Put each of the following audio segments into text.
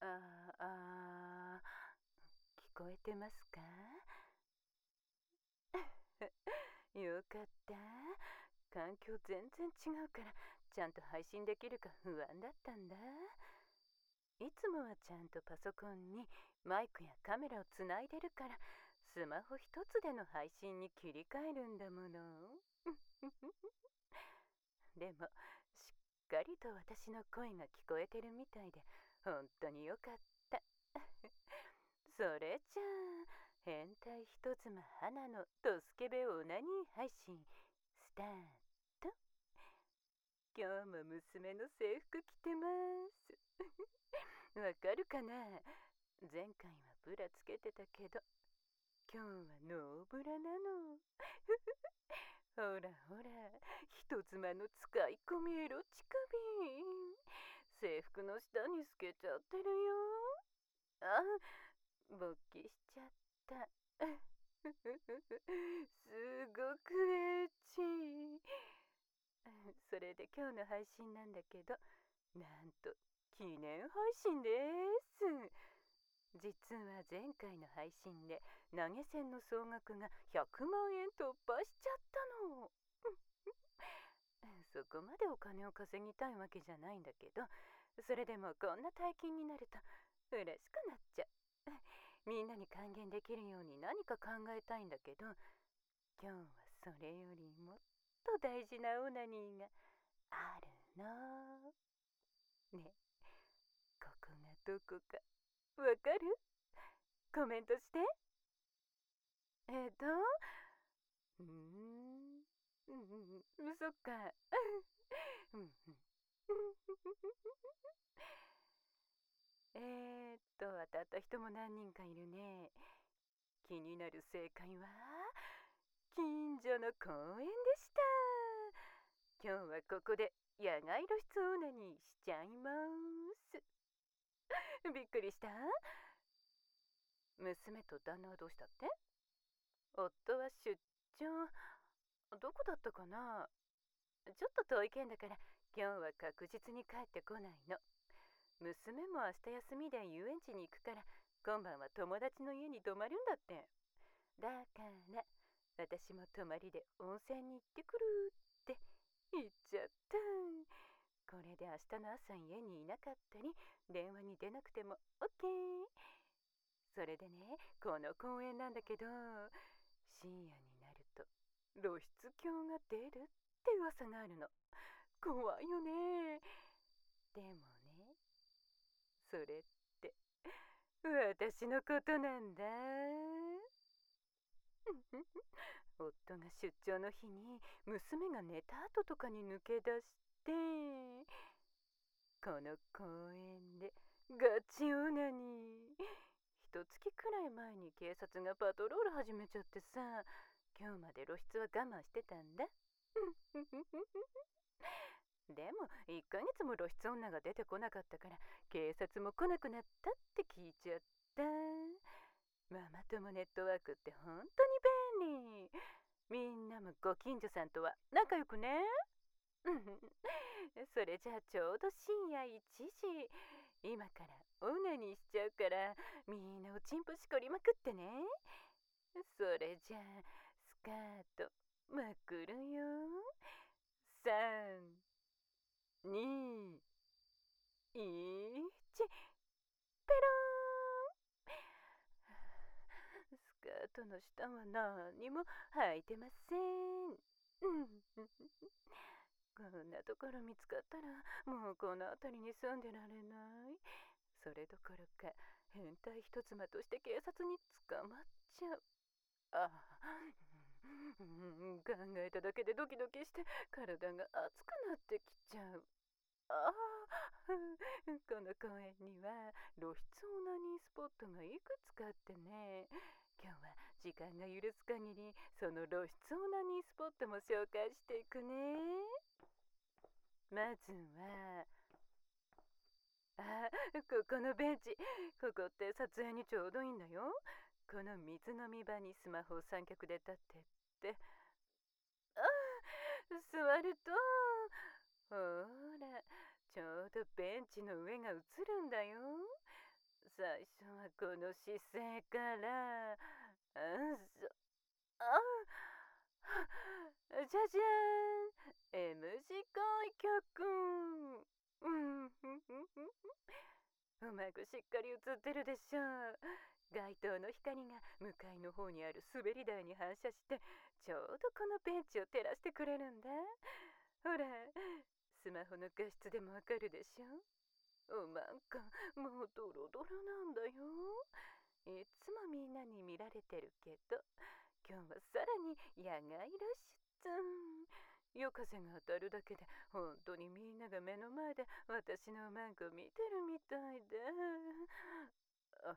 聞こえてますか？よかった。環境全然違うからちゃんと配信できるか不安だったんだ。いつもはちゃんとパソコンにマイクやカメラをつないでるからスマホ一つでの配信に切り替えるんだもの。でもしっかりと私の声が聞こえてるみたいで本当によかった。それじゃあ変態人妻花のドスケベオナニー配信スタート。今日も娘の制服着てます。わかるかな？前回はブラつけてたけど今日はノーブラなの。ほらほら、人妻の使い込みエロチカビ。制服の下に透けちゃってるよ。あ、勃起しちゃった。すごくエッチ。それで今日の配信なんだけど、なんと記念配信です。実は前回の配信で投げ銭の総額が100万円突破しちゃったの。そこまでお金を稼ぎたいわけじゃないんだけど、それでもこんな大金になると嬉しくなっちゃう。みんなに還元できるように何か考えたいんだけど、今日はそれよりもっと大事なオナニーがあるの。ね、ここがどこかわかる？コメントして。えっと、うーん、そっか。当たった人も何人かいるね。気になる正解は近所の公園でした。今日はここで野外露出オナニーしちゃいます。びっくりした？娘と旦那はどうしたって？夫は出張。どこだったかな？ちょっと遠い県だから今日は確実に帰ってこないの。娘も明日休みで遊園地に行くから今晩は友達の家に泊まるんだって。だから私も泊まりで温泉に行ってくるって言っちゃった。これで明日の朝家にいなかったり電話に出なくても OK。 それでね、この公園なんだけど深夜になると露出狂が出るって噂があるの。怖いよね。でもね、それって私のことなんだ。夫が出張の日に娘が寝た後とかに抜け出してこの公園でガチオナニー。一月くらい前に警察がパトロール始めちゃってさ、今日まで露出は我慢してたんだ。でも1ヶ月も露出女が出てこなかったから警察も来なくなったって聞いちゃった。ママ友ネットワークって本当に便利。みんなもご近所さんとは仲良くね。それじゃあちょうど深夜1時。今からオナニーしちゃうからみんなおちんぽしこりまくってね。それじゃあスカートまくるよ。3、2、1、ペローン。スカートの下は何も履いてません。こんなところ見つかったらもうこの辺りに住んでられない。それどころか変態人妻として警察に捕まっちゃう。考えただけでドキドキして体が熱くなってきちゃう。あこの公園には露出オナニースポットがいくつかあってね、今日は時間が許す限りその露出オナニースポットも紹介していくね。まずはここのベンチ。ここって撮影にちょうどいいんだよ。この水飲み場にスマホを三脚で立ってって座るとほらちょうどベンチの上が映るんだよ。 最初はこの姿勢から、あじゃじゃーん M 字開脚。うん、うまくしっかり映ってるでしょう。街灯の光が向かいの方にある滑り台に反射して、ちょうどこのベンチを照らしてくれるんだ。ほら、スマホの画質でもわかるでしょ。なんかもうドロドロなんだよ。いつもみんなに見られてるけど、今日はさらに野外露出。夜風が当たるだけで本当にみんなが目の前で私のマンコ見てるみたいで。あ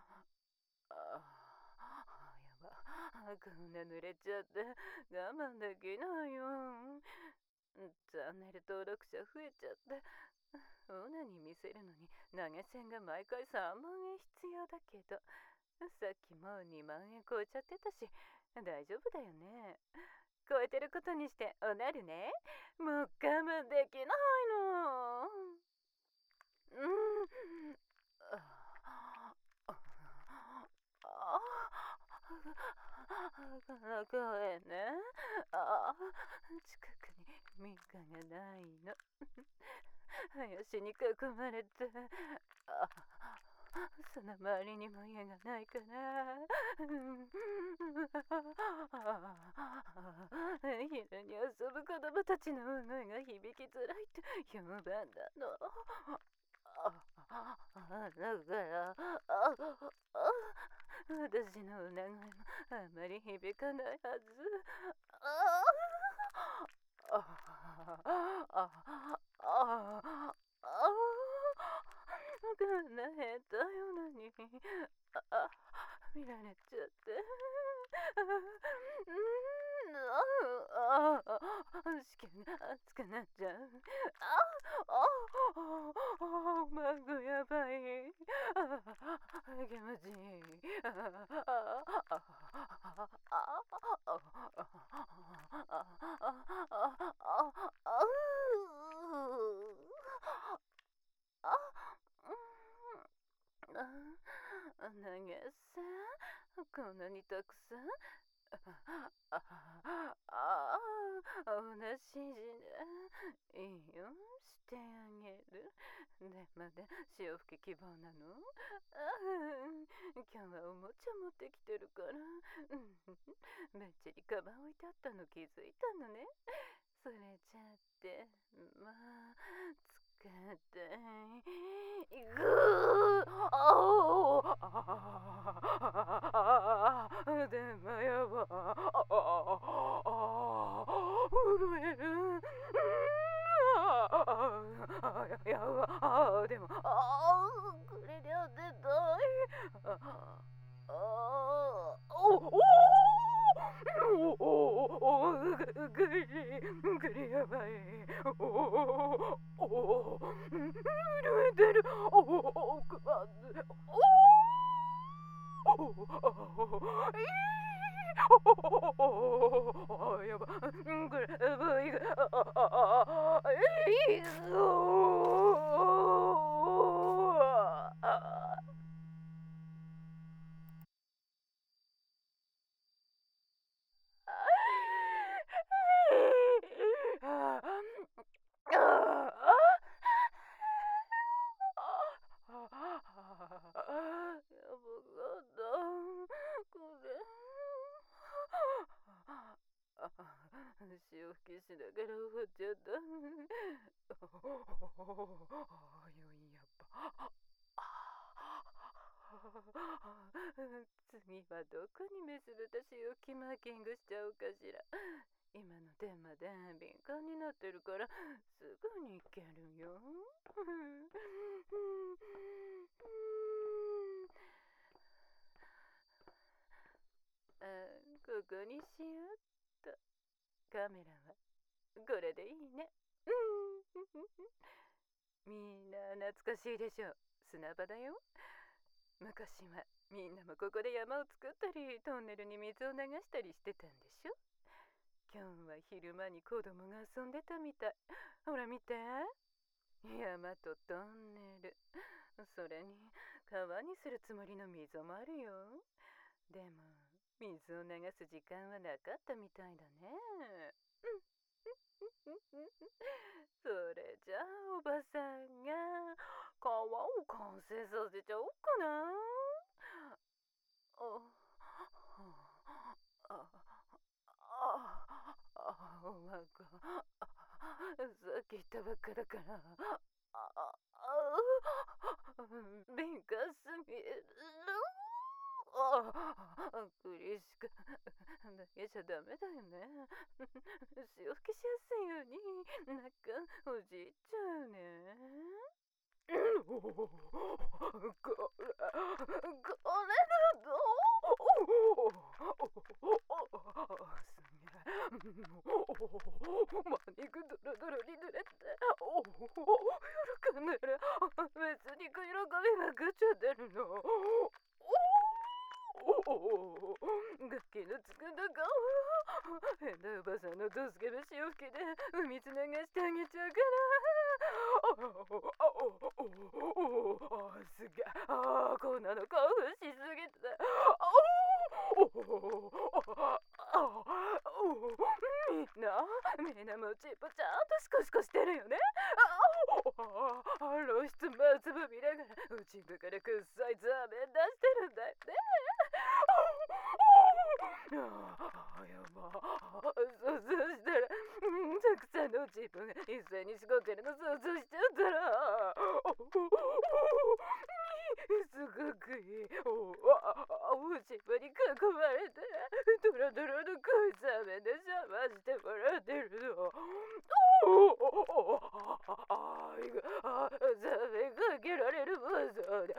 やば、こんな濡れちゃって我慢できないよ。チャンネル登録者増えちゃって、オナに見せるのに投げ銭が毎回3万円必要だけど、さっきもう2万円超えちゃってたし、大丈夫だよね。超えてることにしておなるね。もう我慢できないの。ごめんね。近くに民家がないの。林に囲まれて、その周りにも家がないから、昼に遊ぶ子供たちの大声が響きづらいって評判なの。だから、私の歌声もあまり響かないはず。こんな変態よなに見られちゃって。子宮が熱くなっちゃう。マンゴやばい。気持ちいい。投げ銭こんなにたくさん。同じ字でいいよ、してあげる。でまだ潮吹き希望なの。今日はおもちゃ持ってきてるから。めっちゃりカバン置いてあったの気づいたのね。それじゃってまあ使ってぐでもやば震える。やばでもこれで当てたい。グリやばい。震えてる。くわず。やば。これやばい。潮吹きしながら終わっちゃった。よいやっぱ。次はどこにメス豚潮吹きマーキングしちゃおうかしら。今のテーマで敏感になってるからすぐに行けるよ。ここにしようっと。カメラはこれでいいね。みんな懐かしいでしょ。砂場だよ。昔はみんなもここで山を作ったりトンネルに水を流したりしてたんでしょ。今日は昼間に子供が遊んでたみたい。ほら見て。山とトンネル。それに川にするつもりの溝もあるよ。でも水を流す時間はなかったみたいだね。それじゃあおばさんが川を完成させちゃおうかな。ああおまがさっき言ったばっかだから敏感すぎる。苦しくだけじゃダメだよね。潮吹きしやすいようになんかおじいちゃうね。マニクドロドロに濡れて喜んでる。別に喜びまくっちゃってるの。楽器のつくんだか変なおばさんの助け飯を吹きで海つながしてあげちゃうから。すげえ。こんなの興奮しすぎて。みんなもちっぽちゃんとシコシコしてるよね。露出まつぶ見ながら内部からくっさいザーメン出してるんだよね。やば。想像したらたくさんの自分が一斉にしこってるの想像しちゃったらすごくいい。内部に囲まれてドロドロの濃いザーメンでシャワーしてもらってるの。ザーメンが開けられるバザーで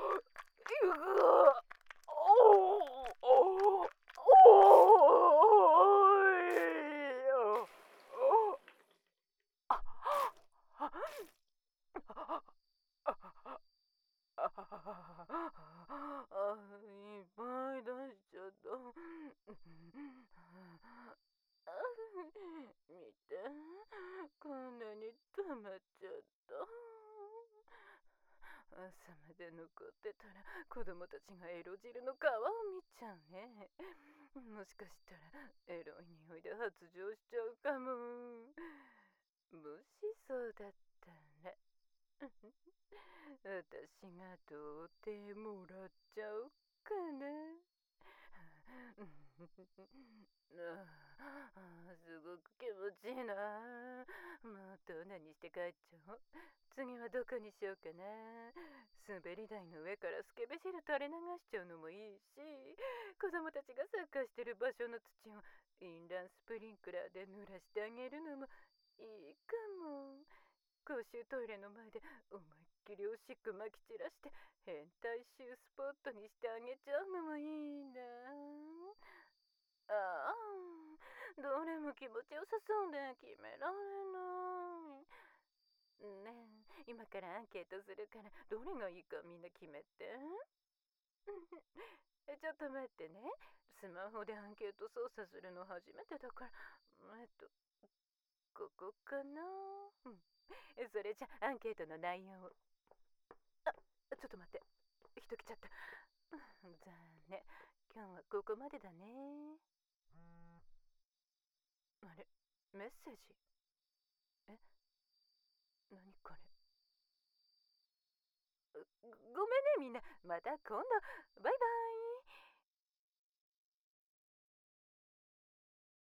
いっぱい出しちゃった。見て、こんなに溜まっちゃった。朝まで残ってたら子供たちがエロ汁の皮を見ちゃうね。もしかしたらエロい匂いで発情しちゃうかも。もしそうだったら私がどうてもらっちゃおうかな。すごく気持ちいいな。もっと何して帰っちゃおう。次はどこにしようかな。滑り台の上からスケベ汁垂れ流しちゃうのもいいし、子供たちがサッカーしてる場所の土をインランスプリンクラーで濡らしてあげるのもいいかも。公衆トイレの前で思いっきりおしっこまき散らして変態臭スポットにしてあげちゃうのもいいな。どれも気持ちよさそうで決められない。ねえ、今からアンケートするからどれがいいかみんな決めて。ちょっと待ってね。スマホでアンケート操作するの初めてだから、ここかな。それじゃアンケートの内容を。ちょっと待って。人来ちゃった。残念。今日はここまでだね。あれ、メッセージ。何これ。ごめんねみんな。また今度。バイバイ。